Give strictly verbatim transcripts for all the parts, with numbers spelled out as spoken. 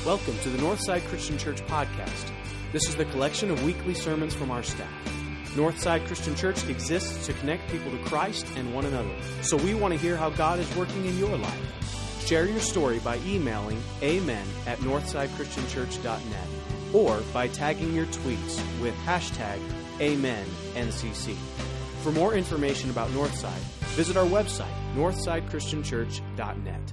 Welcome to the Northside Christian Church podcast. This is the collection of weekly sermons from our staff. Northside Christian Church exists to connect people to Christ and one another. So we want to hear how God is working in your life. Share your story by emailing amen at northsidechristianchurch.net or by tagging your tweets with hashtag AmenNCC. For more information about Northside, visit our website, northside christian church dot net.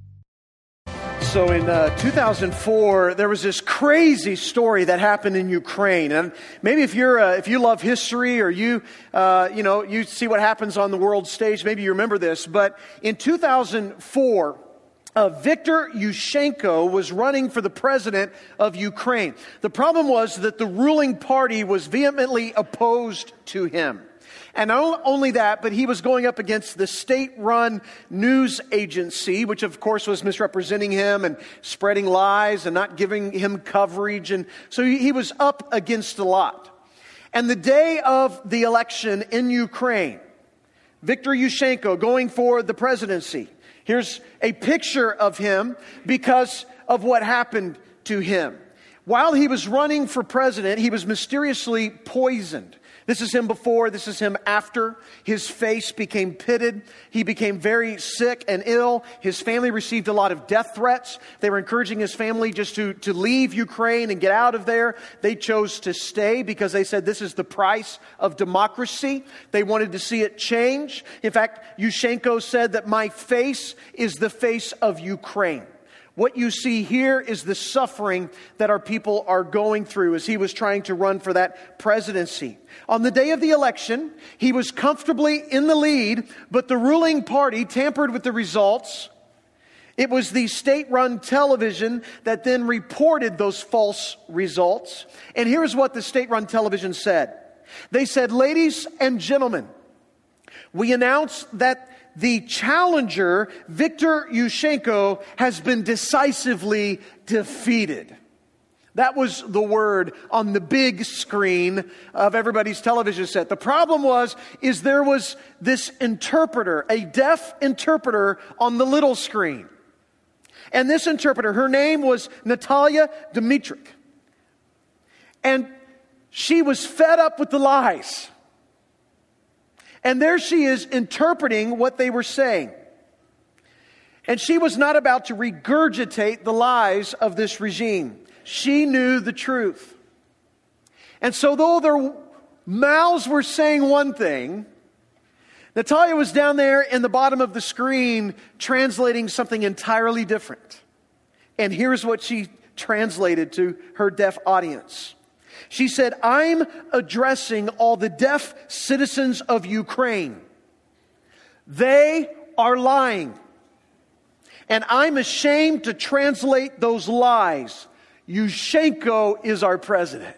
So in uh, two thousand four, there was this crazy story that happened in Ukraine, and maybe if you're uh, if you love history or you uh, you know you see what happens on the world stage, maybe you remember this. But in two thousand four, uh, Viktor Yushchenko was running for the president of Ukraine. The problem was that the ruling party was vehemently opposed to him. And not only that, but he was going up against the state-run news agency, which of course was misrepresenting him and spreading lies and not giving him coverage. And so he was up against a lot. And the day of the election in Ukraine, Viktor Yushchenko going for the presidency. Here's a picture of him because of what happened to him. While he was running for president, he was mysteriously poisoned. This is him before, this is him after. His face became pitted. He became very sick and ill. His family received a lot of death threats. They were encouraging his family just to, to leave Ukraine and get out of there. They chose to stay because they said this is the price of democracy. They wanted to see it change. In fact, Yushchenko said that my face is the face of Ukraine. What you see here is the suffering that our people are going through as he was trying to run for that presidency. On the day of the election, he was comfortably in the lead, but the ruling party tampered with the results. It was the state-run television that then reported those false results. And here's what the state-run television said. They said, "Ladies and gentlemen, we announce that the challenger, Viktor Yushchenko, has been decisively defeated." That was the word on the big screen of everybody's television set. The problem was, is there was this interpreter, a deaf interpreter on the little screen. And this interpreter, her name was Natalia Dmytryk. And she was fed up with the lies. And there she is interpreting what they were saying. And she was not about to regurgitate the lies of this regime. She knew the truth. And so though their mouths were saying one thing, Natalia was down there in the bottom of the screen translating something entirely different. And here's what she translated to her deaf audience. She said, "I'm addressing all the deaf citizens of Ukraine. They are lying. And I'm ashamed to translate those lies. Yushchenko is our president."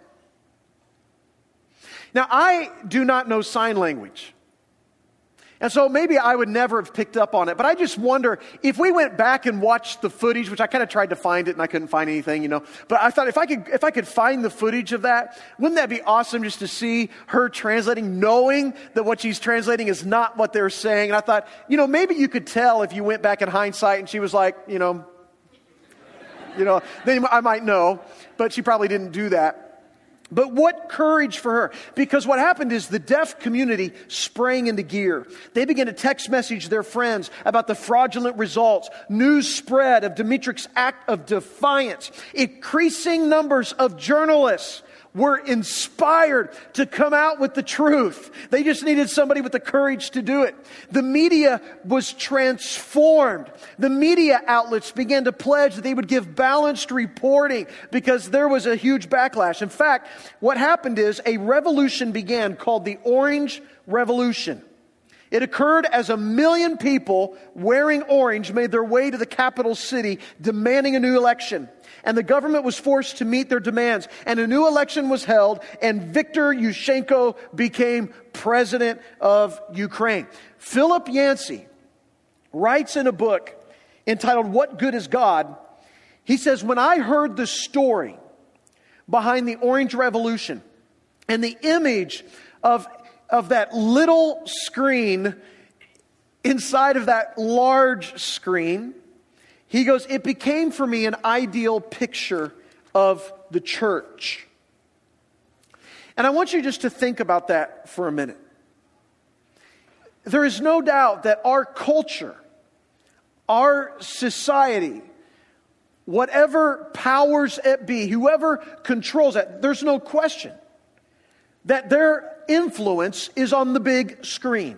Now, I do not know sign language. And so maybe I would never have picked up on it. But I just wonder if we went back and watched the footage, which I kind of tried to find it and I couldn't find anything, you know. But I thought if I could if I could find the footage of that, wouldn't that be awesome just to see her translating, knowing that what she's translating is not what they're saying. And I thought, you know, maybe you could tell if you went back in hindsight and she was like, you know, you know, then I might know. But she probably didn't do that. But what courage for her. Because what happened is the deaf community sprang into gear. They began to text message their friends about the fraudulent results. News spread of Dmytryk's act of defiance. Increasing numbers of journalists were inspired to come out with the truth. They just needed somebody with the courage to do it. The media was transformed. The media outlets began to pledge that they would give balanced reporting because there was a huge backlash. In fact, what happened is a revolution began called the Orange Revolution. It occurred as a million people wearing orange made their way to the capital city demanding a new election. And the government was forced to meet their demands. And a new election was held, and Viktor Yushchenko became president of Ukraine. Philip Yancey writes in a book entitled "What Good is God?" He says, "When I heard the story behind the Orange Revolution and the image of, of that little screen inside of that large screen, He goes, it became for me an ideal picture of the church. And I want you just to think about that for a minute. There is no doubt that our culture, our society, whatever powers it be, whoever controls it, there's no question that their influence is on the big screen.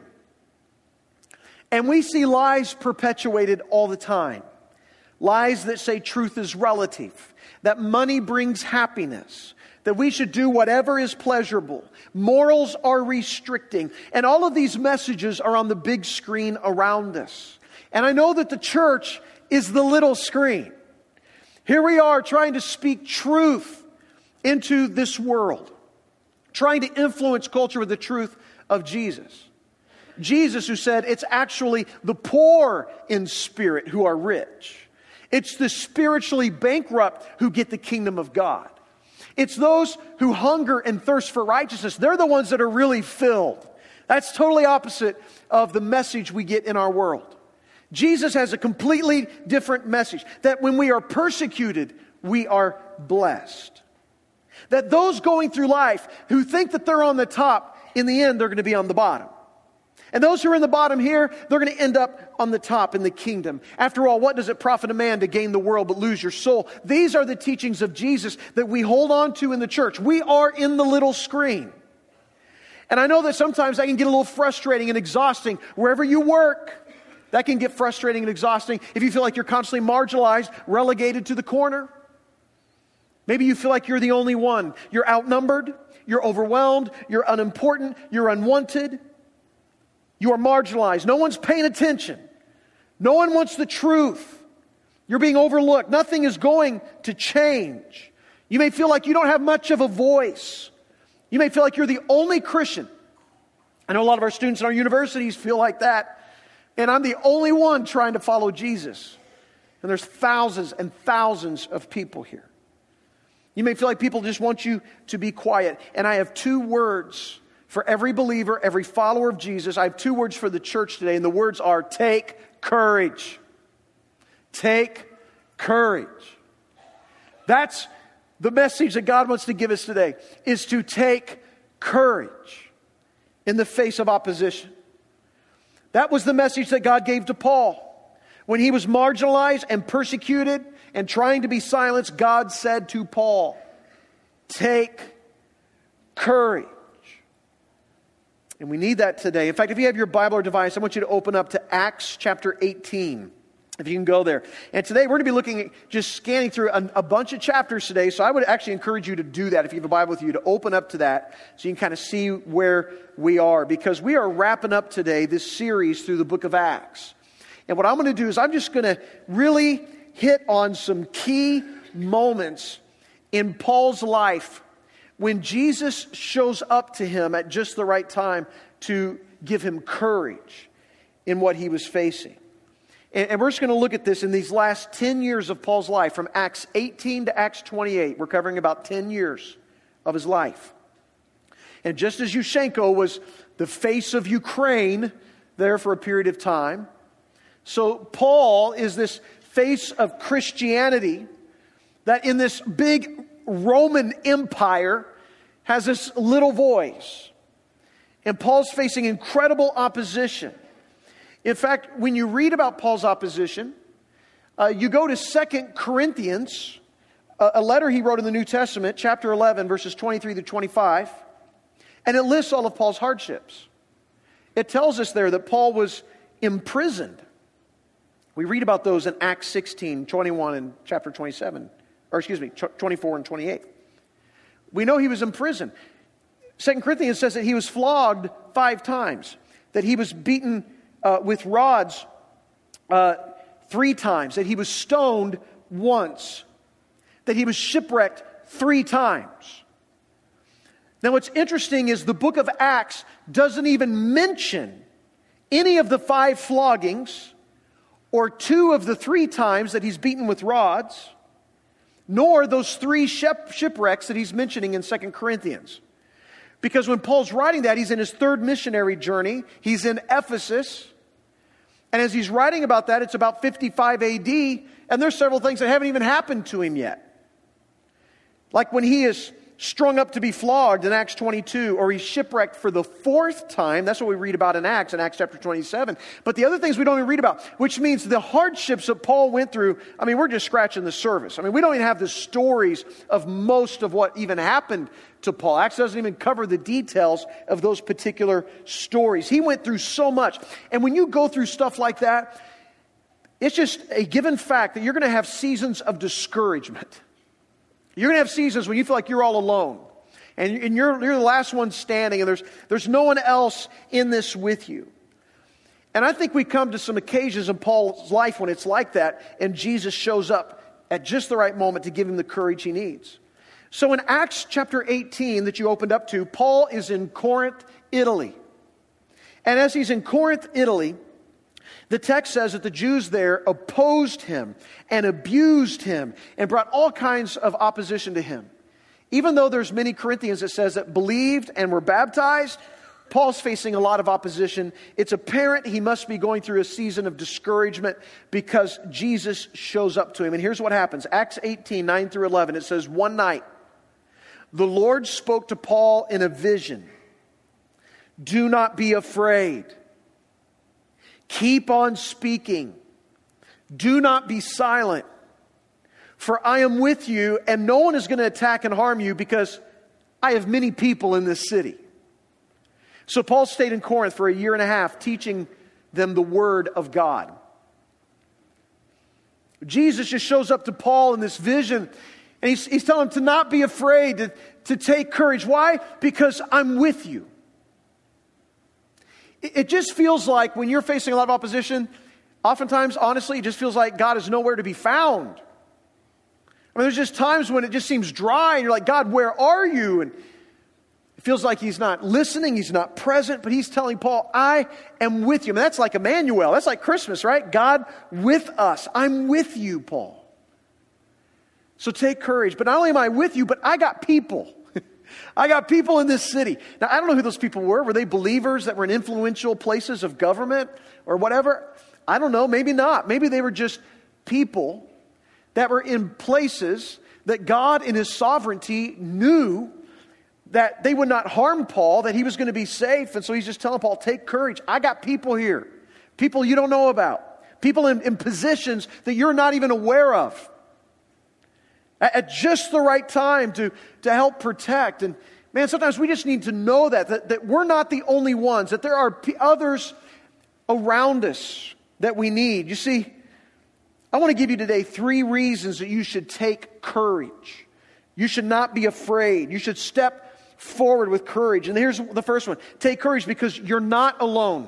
And we see lies perpetuated all the time. Lies that say truth is relative, that money brings happiness, that we should do whatever is pleasurable, morals are restricting, and all of these messages are on the big screen around us. And I know that the church is the little screen. Here we are trying to speak truth into this world, trying to influence culture with the truth of Jesus. Jesus, who said it's actually the poor in spirit who are rich. It's the spiritually bankrupt who get the kingdom of God. It's those who hunger and thirst for righteousness. They're the ones that are really filled. That's totally opposite of the message we get in our world. Jesus has a completely different message. That when we are persecuted, we are blessed. That those going through life who think that they're on the top, in the end, they're going to be on the bottom. And those who are in the bottom here, they're going to end up on the top in the kingdom. After all, what does it profit a man to gain the world but lose your soul? These are the teachings of Jesus that we hold on to in the church. We are in the little screen. And I know that sometimes that can get a little frustrating and exhausting. Wherever you work, that can get frustrating and exhausting. If you feel like you're constantly marginalized, relegated to the corner. Maybe you feel like you're the only one. You're outnumbered. You're overwhelmed. You're unimportant. You're unwanted. You are marginalized. No one's paying attention. No one wants the truth. You're being overlooked. Nothing is going to change. You may feel like you don't have much of a voice. You may feel like you're the only Christian. I know a lot of our students in our universities feel like that. And I'm the only one trying to follow Jesus. And there's thousands and thousands of people here. You may feel like people just want you to be quiet. And I have two words for every believer, every follower of Jesus. I have two words for the church today, and the words are take courage. Take courage. That's the message that God wants to give us today, is to take courage in the face of opposition. That was the message that God gave to Paul. When he was marginalized and persecuted and trying to be silenced, God said to Paul, take courage. And we need that today. In fact, if you have your Bible or device, I want you to open up to Acts chapter eighteen. If you can go there. And today we're going to be looking at just scanning through a, a bunch of chapters today. So I would actually encourage you to do that. If you have a Bible with you, to open up to that so you can kind of see where we are. Because we are wrapping up today this series through the book of Acts. And what I'm going to do is I'm just going to really hit on some key moments in Paul's life when Jesus shows up to him at just the right time to give him courage in what he was facing. And, and we're just going to look at this in these last ten years of Paul's life, from Acts eighteen to Acts twenty-eight. We're covering about ten years of his life. And just as Yushchenko was the face of Ukraine there for a period of time, so Paul is this face of Christianity that in this big Roman Empire has this little voice. And Paul's facing incredible opposition. In fact, when you read about Paul's opposition, uh, you go to Second Corinthians, a, a letter he wrote in the New Testament, chapter eleven, verses twenty-three to twenty-five, and it lists all of Paul's hardships. It tells us there that Paul was imprisoned. We read about those in Acts sixteen, twenty-one, and chapter twenty-seven. Or excuse me, twenty-four and twenty-eight. We know he was in prison. Second Corinthians says that he was flogged five times. That he was beaten uh, with rods uh, three times. That he was stoned once. That he was shipwrecked three times. Now what's interesting is the book of Acts doesn't even mention any of the five floggings or two of the three times that he's beaten with rods, nor those three ship, shipwrecks that he's mentioning in Second Corinthians. Because when Paul's writing that, he's in his third missionary journey. He's in Ephesus. And as he's writing about that, it's about fifty-five A D, and there's several things that haven't even happened to him yet. Like when he is strung up to be flogged in Acts twenty-two, or he's shipwrecked for the fourth time. That's what we read about in Acts, in Acts chapter twenty-seven. But the other things we don't even read about, which means the hardships that Paul went through, I mean, we're just scratching the surface. I mean, we don't even have the stories of most of what even happened to Paul. Acts doesn't even cover the details of those particular stories. He went through so much. And when you go through stuff like that, it's just a given fact that you're going to have seasons of discouragement. You're going to have seasons when you feel like you're all alone. And, and you're, you're the last one standing, and there's, there's no one else in this with you. And I think we come to some occasions in Paul's life when it's like that, and Jesus shows up at just the right moment to give him the courage he needs. So in Acts chapter eighteen that you opened up to, Paul is in Corinth, Italy. And as he's in Corinth, Italy, the text says that the Jews there opposed him and abused him and brought all kinds of opposition to him. Even though there's many Corinthians that says that believed and were baptized, Paul's facing a lot of opposition. It's apparent he must be going through a season of discouragement because Jesus shows up to him. And here's what happens. Acts eighteen, nine through eleven, it says, one night, the Lord spoke to Paul in a vision. Do not be afraid. Keep on speaking. Do not be silent. For I am with you, and no one is going to attack and harm you because I have many people in this city. So Paul stayed in Corinth for a year and a half, teaching them the word of God. Jesus just shows up to Paul in this vision, and he's, he's telling him to not be afraid, to, to take courage. Why? Because I'm with you. It, it just feels like when you're facing a lot of opposition, oftentimes, honestly, it just feels like God is nowhere to be found. I mean, there's just times when it just seems dry, and you're like, God, where are you? And it feels like he's not listening, he's not present, but he's telling Paul, I am with you. I mean, that's like Emmanuel. That's like Christmas, right? God with us. I'm with you, Paul. So take courage. But not only am I with you, but I got people. I got people in this city. Now, I don't know who those people were. Were they believers that were in influential places of government or whatever? I don't know. Maybe not. Maybe they were just people that were in places that God in His sovereignty knew that they would not harm Paul, that he was going to be safe. And so he's just telling Paul, take courage. I got people here. People you don't know about. People in, in positions that you're not even aware of. At, at just the right time to, to help protect. And man, sometimes we just need to know that, that, that we're not the only ones, that there are p- others around us that we need. You see, I want to give you today three reasons that you should take courage. You should not be afraid. You should step forward with courage. And here's the first one. Take courage because you're not alone.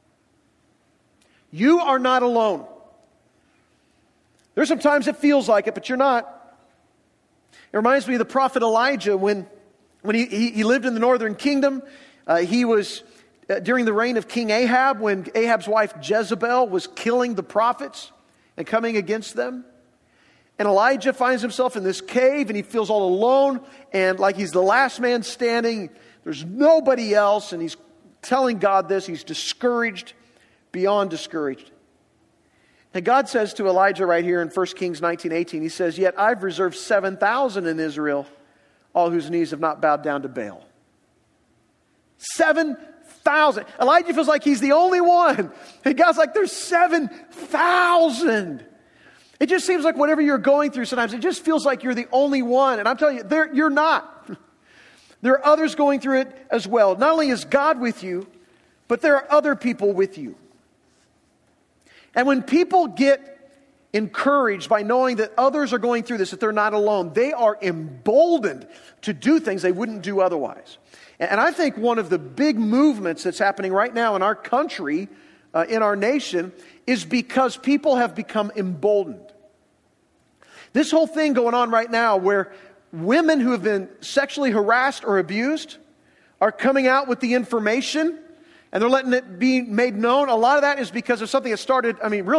You are not alone. There's sometimes it feels like it, but you're not. It reminds me of the prophet Elijah when, when he, he, he lived in the northern kingdom. Uh, he was uh, during the reign of King Ahab, when Ahab's wife Jezebel was killing the prophets and coming against them. And Elijah finds himself in this cave, and he feels all alone and like he's the last man standing. There's nobody else, and he's telling God this. He's discouraged, beyond discouraged. And God says to Elijah right here in First Kings nineteen eighteen, He says, yet I've reserved seven thousand in Israel, all whose knees have not bowed down to Baal. seven thousand. Elijah feels like he's the only one. And God's like, there's seven thousand. It just seems like whatever you're going through sometimes, it just feels like you're the only one. And I'm telling you, there, you're not. There are others going through it as well. Not only is God with you, but there are other people with you. And when people get encouraged by knowing that others are going through this, that they're not alone, they are emboldened to do things they wouldn't do otherwise. And I think one of the big movements that's happening right now in our country, uh, in our nation, is because people have become emboldened. This whole thing going on right now where women who have been sexually harassed or abused are coming out with the information and they're letting it be made known. A lot of that is because of something that started, I mean, really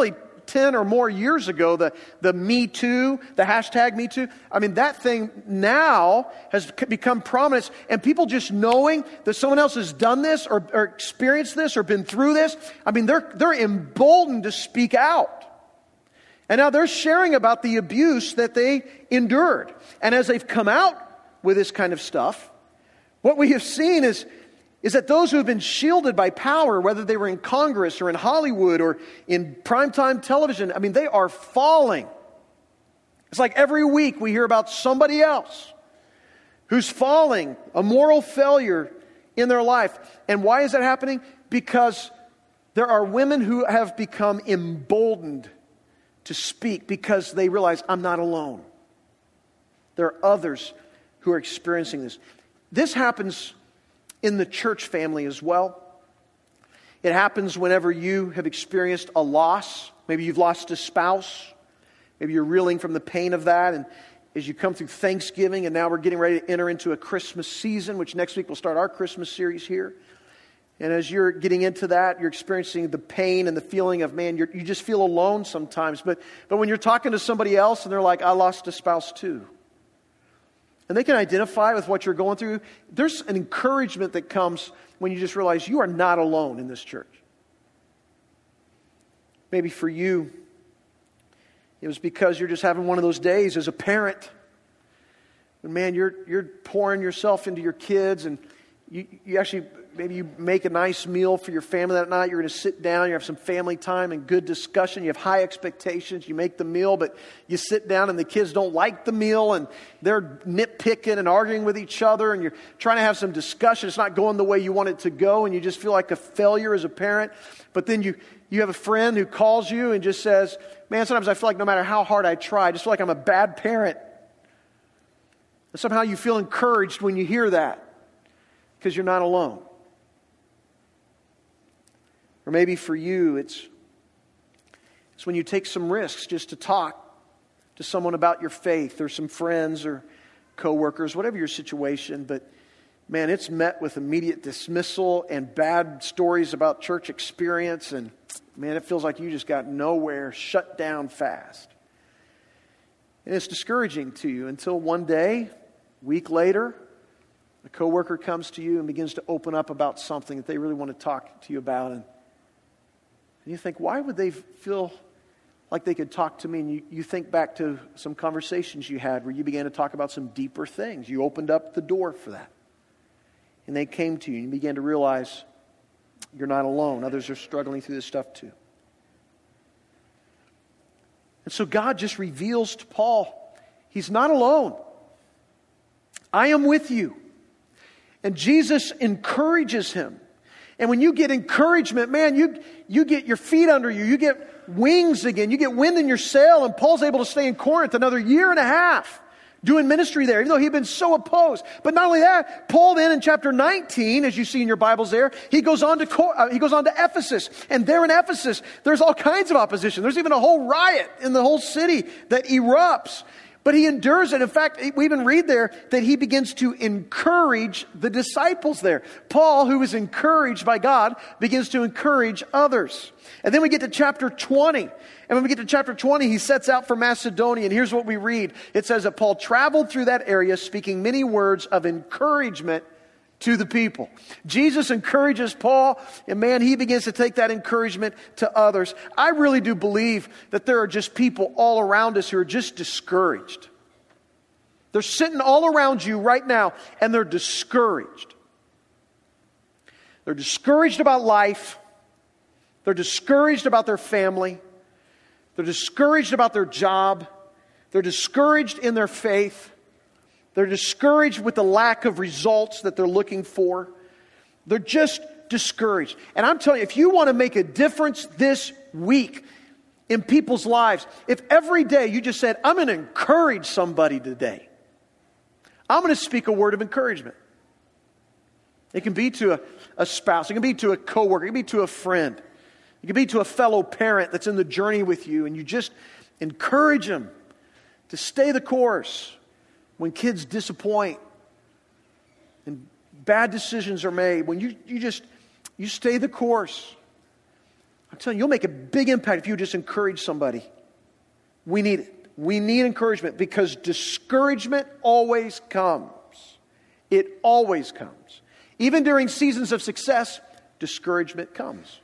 ten or more years ago, the, the Me Too, the hashtag Me Too. I mean, that thing now has become prominent. And people just knowing that someone else has done this or, or experienced this or been through this, I mean, they're, they're emboldened to speak out. And now they're sharing about the abuse that they endured. And as they've come out with this kind of stuff, what we have seen is, is that those who have been shielded by power, whether they were in Congress or in Hollywood or in primetime television, I mean, they are falling. It's like every week we hear about somebody else who's falling, a moral failure in their life. And why is that happening? Because there are women who have become emboldened to speak because they realize, I'm not alone. There are others who are experiencing this. This happens in the church family as well. It happens whenever you have experienced a loss. Maybe you've lost a spouse. Maybe you're reeling from the pain of that. And as you come through Thanksgiving, and now we're getting ready to enter into a Christmas season, which next week we'll start our Christmas series here. And as you're getting into that, you're experiencing the pain and the feeling of, man, you're, you just feel alone sometimes. But, but when you're talking to somebody else and they're like, I lost a spouse too. And they can identify with what you're going through. There's an encouragement that comes when you just realize you are not alone in this church. Maybe for you, it was because you're just having one of those days as a parent. And man, you're you're pouring yourself into your kids, and you, you actually, maybe you make a nice meal for your family that night. You're going to sit down, you have some family time and good discussion. You have high expectations. You make the meal, but you sit down and the kids don't like the meal, and they're nitpicking and arguing with each other, and you're trying to have some discussion. It's not going the way you want it to go, and you just feel like a failure as a parent. But then you, you have a friend who calls you and just says, man, sometimes I feel like no matter how hard I try, I just feel like I'm a bad parent. And somehow you feel encouraged when you hear that because you're not alone. Or maybe for you, it's, it's when you take some risks just to talk to someone about your faith, or some friends or coworkers, whatever your situation. But man, it's met with immediate dismissal and bad stories about church experience. And man, it feels like you just got nowhere, shut down fast. And it's discouraging to you until one day, a week later, a coworker comes to you and begins to open up about something that they really want to talk to you about. And And you think, why would they feel like they could talk to me? And you, you think back to some conversations you had where you began to talk about some deeper things. You opened up the door for that. And they came to you and you began to realize you're not alone. Others are struggling through this stuff too. And so God just reveals to Paul, he's not alone. I am with you. And Jesus encourages him. And when you get encouragement, man, you, you get your feet under you. You get wings again. You get wind in your sail. And Paul's able to stay in Corinth another year and a half doing ministry there, even though he'd been so opposed. But not only that, Paul then in chapter nineteen, as you see in your Bibles there, he goes on to uh, he goes on to Ephesus. And there in Ephesus, there's all kinds of opposition. There's even a whole riot in the whole city that erupts. But he endures it. In fact, we even read there that he begins to encourage the disciples there. Paul, who was encouraged by God, begins to encourage others. And then we get to chapter twenty. And when we get to chapter twenty, he sets out for Macedonia. And here's what we read. It says that Paul traveled through that area speaking many words of encouragement to the people. Jesus encourages Paul, and man, he begins to take that encouragement to others. I really do believe that there are just people all around us who are just discouraged. They're sitting all around you right now, and they're discouraged. They're discouraged about life. They're discouraged about their family. They're discouraged about their job. They're discouraged in their faith. They're discouraged with the lack of results that they're looking for. They're just discouraged. And I'm telling you, if you want to make a difference this week in people's lives, if every day you just said, I'm going to encourage somebody today. I'm going to speak a word of encouragement. It can be to a, a spouse. It can be to a coworker. It can be to a friend. It can be to a fellow parent that's in the journey with you. And you just encourage them to stay the course. When kids disappoint and bad decisions are made, when you, you just, you stay the course. I'm telling you, you'll make a big impact if you just encourage somebody. We need it. We need encouragement because discouragement always comes. It always comes. Even during seasons of success, discouragement comes.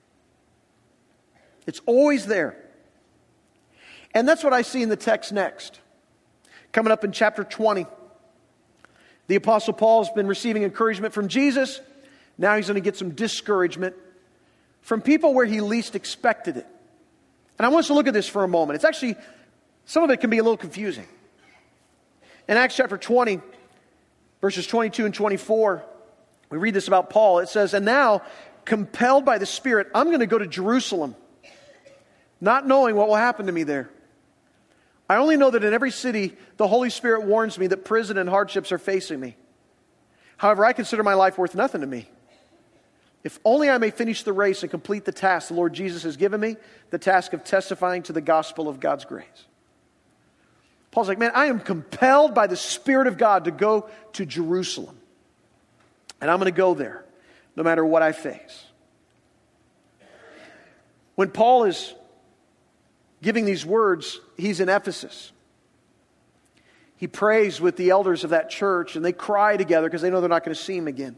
It's always there. And that's what I see in the text next. Coming up in chapter twenty. The Apostle Paul's been receiving encouragement from Jesus. Now he's going to get some discouragement from people where he least expected it. And I want us to look at this for a moment. It's actually, some of it can be a little confusing. In Acts chapter twenty, verses twenty-two and twenty-four, we read this about Paul. It says, "And now, compelled by the Spirit, I'm going to go to Jerusalem, not knowing what will happen to me there. I only know that in every city, the Holy Spirit warns me that prison and hardships are facing me. However, I consider my life worth nothing to me. If only I may finish the race and complete the task the Lord Jesus has given me, the task of testifying to the gospel of God's grace." Paul's like, man, I am compelled by the Spirit of God to go to Jerusalem. And I'm going to go there, no matter what I face. When Paul is giving these words, he's in Ephesus. He prays with the elders of that church, and they cry together because they know they're not going to see him again.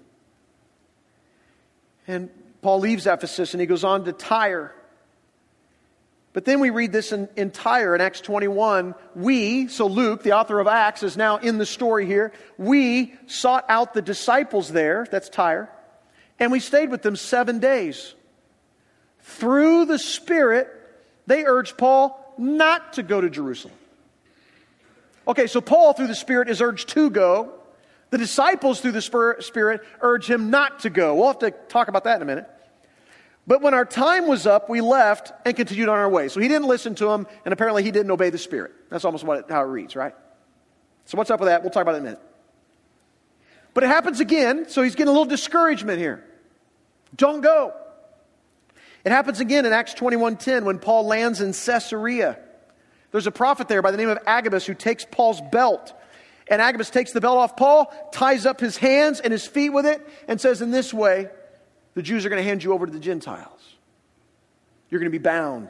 And Paul leaves Ephesus and he goes on to Tyre. But then we read this in, in Tyre in Acts twenty-one. We, so Luke, the author of Acts, is now in the story here. We sought out the disciples there, that's Tyre, and we stayed with them seven days. Through the Spirit, they urged Paul not to go to Jerusalem. Okay, so Paul, through the Spirit, is urged to go. The disciples, through the Spirit, urge him not to go. We'll have to talk about that in a minute. But when our time was up, we left and continued on our way. So he didn't listen to him, and apparently he didn't obey the Spirit. That's almost what it, how it reads, right? So what's up with that? We'll talk about it in a minute. But it happens again, so he's getting a little discouragement here. Don't go. It happens again in Acts twenty-one ten when Paul lands in Caesarea. There's a prophet there by the name of Agabus who takes Paul's belt. And Agabus takes the belt off Paul, ties up his hands and his feet with it, and says, in this way, the Jews are going to hand you over to the Gentiles. You're going to be bound.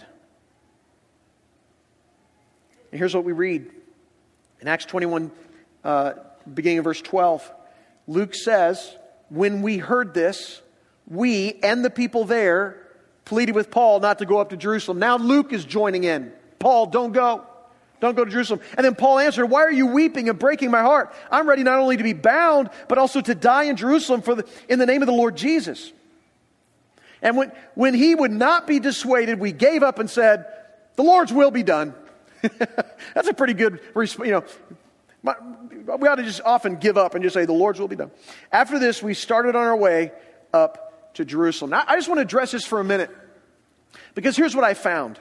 And here's what we read. In Acts twenty-one, uh, beginning of verse twelve, Luke says, when we heard this, we and the people there pleaded with Paul not to go up to Jerusalem. Now Luke is joining in. Paul, don't go. Don't go to Jerusalem. And then Paul answered, why are you weeping and breaking my heart? I'm ready not only to be bound, but also to die in Jerusalem for the, in the name of the Lord Jesus. And when, when he would not be dissuaded, we gave up and said, the Lord's will be done. That's a pretty good, you know, we ought to just often give up and just say, the Lord's will be done. After this, we started on our way up to Jerusalem. Now, I just want to address this for a minute, because here's what I found.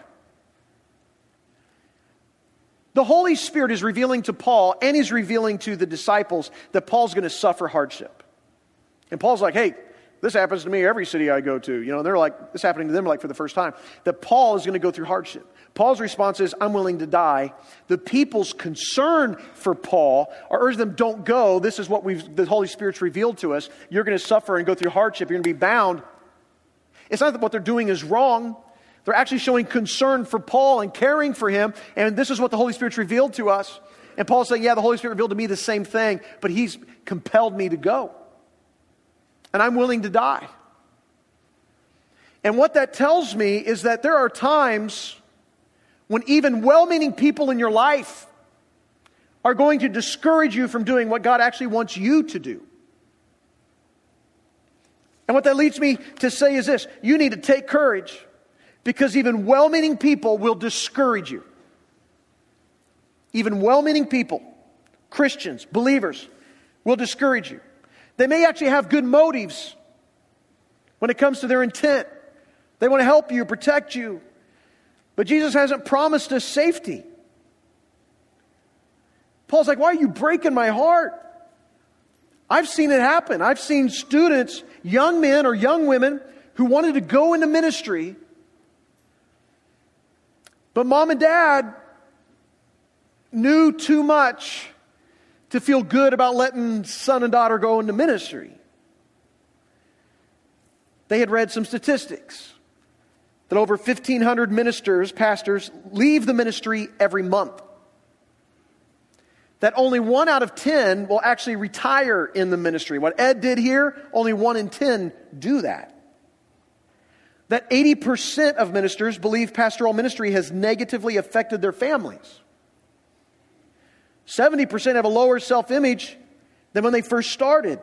The Holy Spirit is revealing to Paul, and he's revealing to the disciples, that Paul's going to suffer hardship. And Paul's like, hey, this happens to me every city I go to. You know, they're like, this is happening to them like for the first time. That Paul is going to go through hardship. Paul's response is, I'm willing to die. The people's concern for Paul are urge them, don't go. This is what we've the Holy Spirit's revealed to us. You're going to suffer and go through hardship. You're going to be bound. It's not that what they're doing is wrong. They're actually showing concern for Paul and caring for him. And this is what the Holy Spirit's revealed to us. And Paul's saying, yeah, the Holy Spirit revealed to me the same thing, but he's compelled me to go. And I'm willing to die. And what that tells me is that there are times when even well-meaning people in your life are going to discourage you from doing what God actually wants you to do. And what that leads me to say is this: you need to take courage, because even well-meaning people will discourage you. Even well-meaning people, Christians, believers, will discourage you. They may actually have good motives when it comes to their intent. They want to help you, protect you. But Jesus hasn't promised us safety. Paul's like, why are you breaking my heart? I've seen it happen. I've seen students, young men or young women, who wanted to go into ministry, but mom and dad knew too much to feel good about letting son and daughter go into ministry. They had read some statistics that over fifteen hundred ministers, pastors, leave the ministry every month. That only one out of ten will actually retire in the ministry. What Ed did here, only one in ten do that. That eighty percent of ministers believe pastoral ministry has negatively affected their families. seventy percent have a lower self-image than when they first started.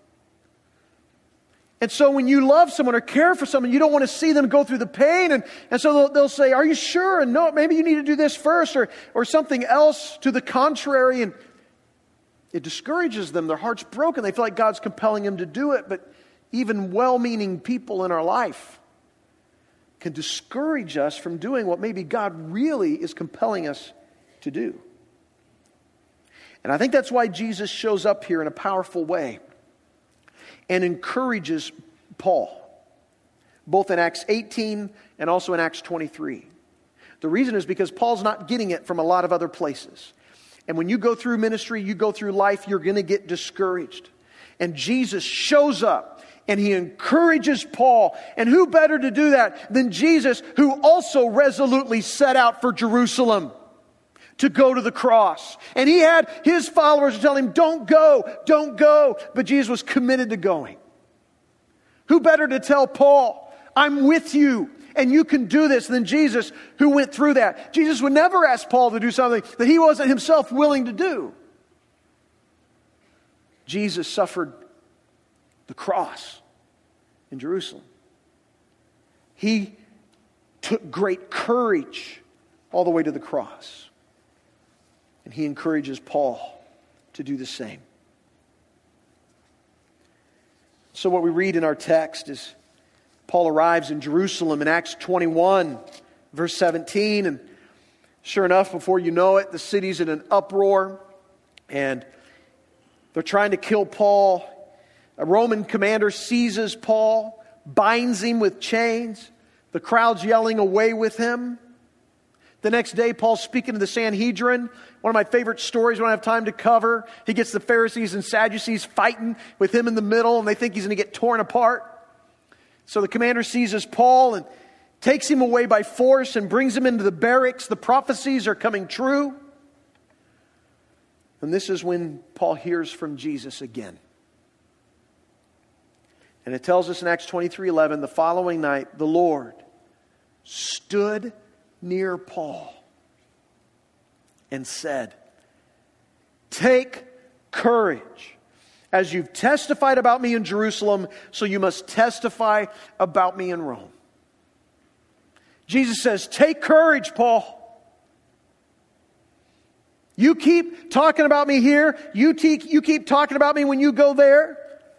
And so when you love someone or care for someone, you don't want to see them go through the pain. And, and so they'll, they'll say, are you sure? And no, maybe you need to do this first, or, or something else to the contrary. And it discourages them. Their heart's broken. They feel like God's compelling them to do it. But even well-meaning people in our life can discourage us from doing what maybe God really is compelling us to do. And I think that's why Jesus shows up here in a powerful way and encourages Paul, both in Acts eighteen and also in Acts twenty-three. The reason is because Paul's not getting it from a lot of other places. And when you go through ministry, you go through life, you're going to get discouraged. And Jesus shows up and he encourages Paul. And who better to do that than Jesus, who also resolutely set out for Jerusalem to go to the cross. And he had his followers tell him, don't go, don't go. But Jesus was committed to going. Who better to tell Paul, I'm with you and you can do this, than Jesus, who went through that. Jesus would never ask Paul to do something that he wasn't himself willing to do. Jesus suffered the cross in Jerusalem. He took great courage all the way to the cross. And he encourages Paul to do the same. So what we read in our text is Paul arrives in Jerusalem in Acts twenty-one, verse seventeen. And sure enough, before you know it, the city's in an uproar. And they're trying to kill Paul. A Roman commander seizes Paul, binds him with chains. The crowd's yelling, away with him. The next day, Paul's speaking to the Sanhedrin. One of my favorite stories we don't have time to cover. He gets the Pharisees and Sadducees fighting with him in the middle, and they think he's going to get torn apart. So the commander seizes Paul and takes him away by force and brings him into the barracks. The prophecies are coming true. And this is when Paul hears from Jesus again. And it tells us in Acts twenty-three eleven, the following night, the Lord stood near Paul and said, take courage. As you've testified about me in Jerusalem, so you must testify about me in Rome. Jesus says, take courage, Paul. You keep talking about me here. You, te- you keep talking about me when you go there.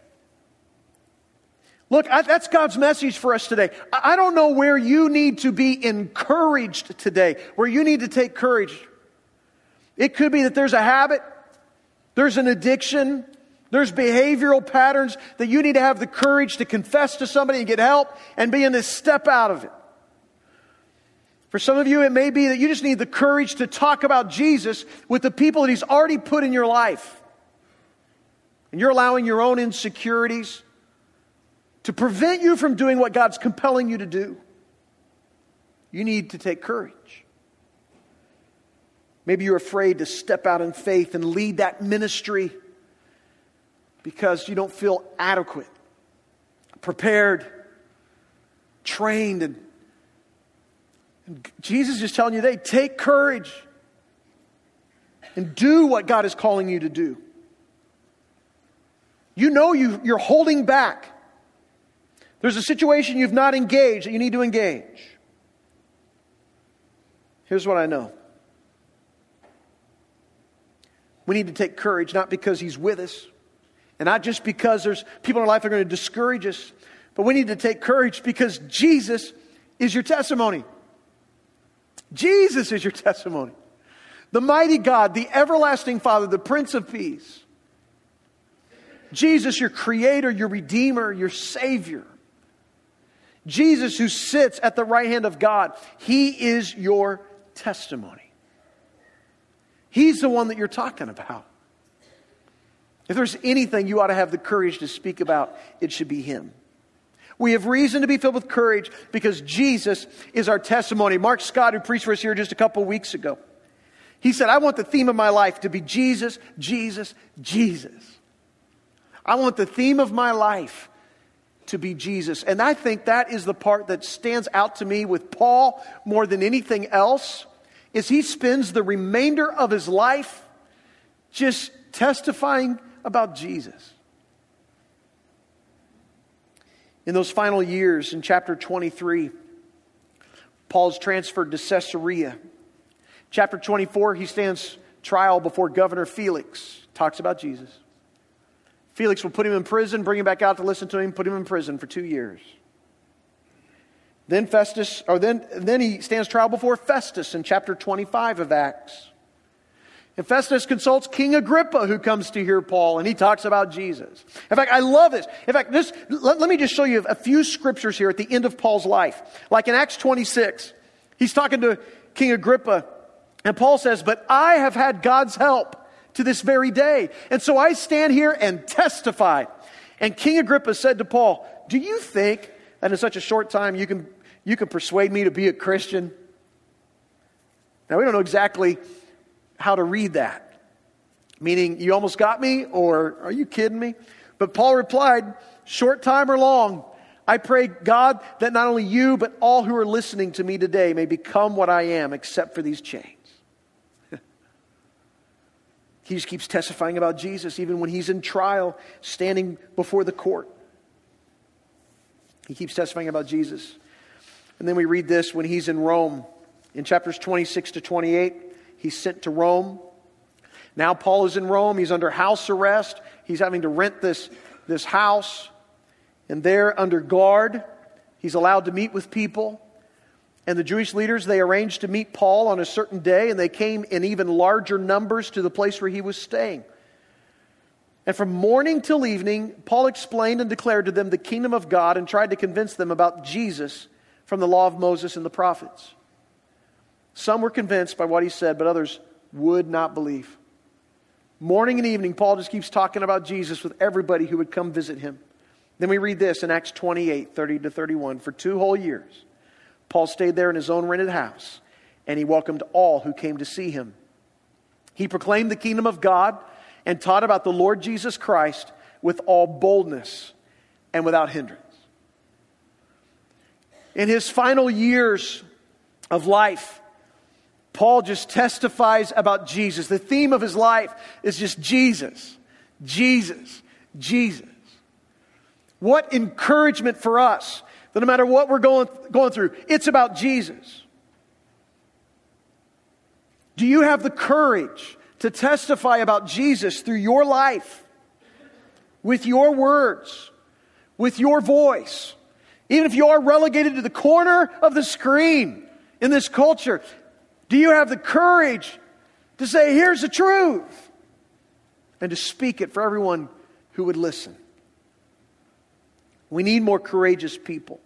Look, I, that's God's message for us today. I, I don't know where you need to be encouraged today, where you need to take courage. It could be that there's a habit, there's an addiction, there's behavioral patterns that you need to have the courage to confess to somebody and get help and begin to step out of it. For some of you, it may be that you just need the courage to talk about Jesus with the people that He's already put in your life. And you're allowing your own insecurities to prevent you from doing what God's compelling you to do. You need to take courage. Maybe you're afraid to step out in faith and lead that ministry because you don't feel adequate, prepared, trained. And, and Jesus is just telling you today, take courage and do what God is calling you to do. You know you, you're holding back. There's a situation you've not engaged that you need to engage. Here's what I know. We need to take courage, not because He's with us, and not just because there's people in our life that are going to discourage us, but we need to take courage because Jesus is your testimony. Jesus is your testimony. The mighty God, the everlasting Father, the Prince of Peace. Jesus, your Creator, your Redeemer, your Savior. Jesus, who sits at the right hand of God. He is your testimony. He's the one that you're talking about. If there's anything you ought to have the courage to speak about, it should be Him. We have reason to be filled with courage because Jesus is our testimony. Mark Scott, who preached for us here just a couple of weeks ago, he said, I want the theme of my life to be Jesus, Jesus, Jesus. I want the theme of my life to be Jesus. And I think that is the part that stands out to me with Paul more than anything else, is he spends the remainder of his life just testifying about Jesus. In those final years, in chapter twenty-three, Paul's transferred to Caesarea. Chapter twenty-four, he stands trial before Governor Felix. Talks about Jesus. Felix will put him in prison, bring him back out to listen to him, put him in prison for two years. Then Festus, or then, then he stands trial before Festus in chapter twenty-five of Acts. And Festus consults King Agrippa, who comes to hear Paul, and he talks about Jesus. In fact, I love this. In fact, this, let, let me just show you a few scriptures here at the end of Paul's life. Like in Acts twenty-six, he's talking to King Agrippa, and Paul says, but I have had God's help to this very day. And so I stand here and testify. And King Agrippa said to Paul, do you think that in such a short time you can, you can persuade me to be a Christian? Now, we don't know exactly how to read that. Meaning, you almost got me, or are you kidding me? But Paul replied, short time or long, I pray God that not only you, but all who are listening to me today may become what I am, except for these chains. He just keeps testifying about Jesus, even when he's in trial, standing before the court. He keeps testifying about Jesus. And then we read this when he's in Rome. In chapters twenty-six to twenty-eight, he's sent to Rome. Now Paul is in Rome. He's under house arrest. He's having to rent this, this house. And there, under guard, he's allowed to meet with people. And the Jewish leaders, they arranged to meet Paul on a certain day, and they came in even larger numbers to the place where he was staying. And from morning till evening, Paul explained and declared to them the kingdom of God and tried to convince them about Jesus from the law of Moses and the prophets. Some were convinced by what he said, but others would not believe. Morning and evening, Paul just keeps talking about Jesus with everybody who would come visit him. Then we read this in Acts twenty-eight, thirty to thirty-one. For two whole years, Paul stayed there in his own rented house, and he welcomed all who came to see him. He proclaimed the kingdom of God and taught about the Lord Jesus Christ with all boldness and without hindrance. In his final years of life, Paul just testifies about Jesus. The theme of his life is just Jesus, Jesus, Jesus. What encouragement for us that no matter what we're going, going through, it's about Jesus. Do you have the courage to testify about Jesus through your life, with your words, with your voice? Even if you are relegated to the corner of the screen in this culture, do you have the courage to say, here's the truth, and to speak it for everyone who would listen? We need more courageous people.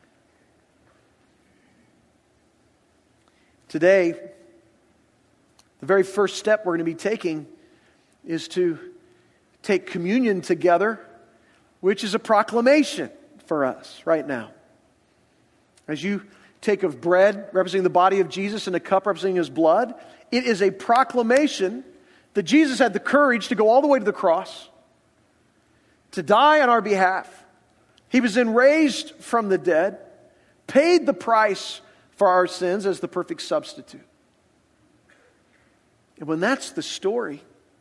Today, the very first step we're going to be taking is to take communion together, which is a proclamation for us right now. As you take of bread representing the body of Jesus and a cup representing his blood, it is a proclamation that Jesus had the courage to go all the way to the cross, to die on our behalf. He was then raised from the dead, paid the price for our sins as the perfect substitute. And when that's the story,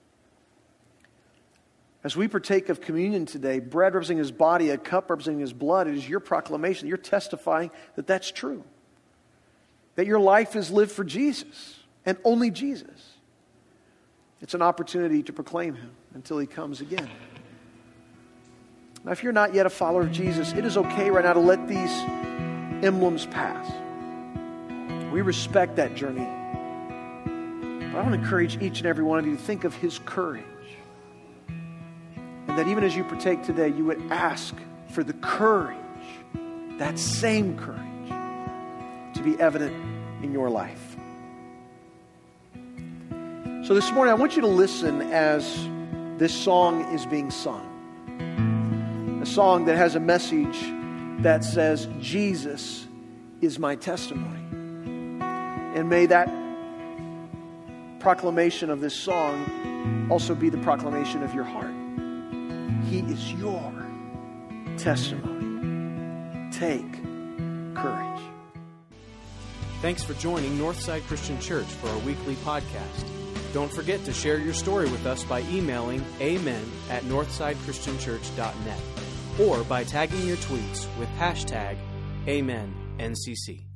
as we partake of communion today, bread representing his body, a cup representing his blood, it is your proclamation. You're testifying that that's true. That your life is lived for Jesus and only Jesus. It's an opportunity to proclaim him until he comes again. Now, if you're not yet a follower of Jesus, it is okay right now to let these emblems pass. We respect that journey. But I want to encourage each and every one of you to think of his courage. And that even as you partake today, you would ask for the courage, that same courage, to be evident in your life. So this morning, I want you to listen as this song is being sung. A song that has a message that says, Jesus is my testimony. And may that proclamation of this song also be the proclamation of your heart. He is your testimony. Take courage. Thanks for joining Northside Christian Church for our weekly podcast. Don't forget to share your story with us by emailing amen at northside christian church dot net or by tagging your tweets with hashtag Amen N C C.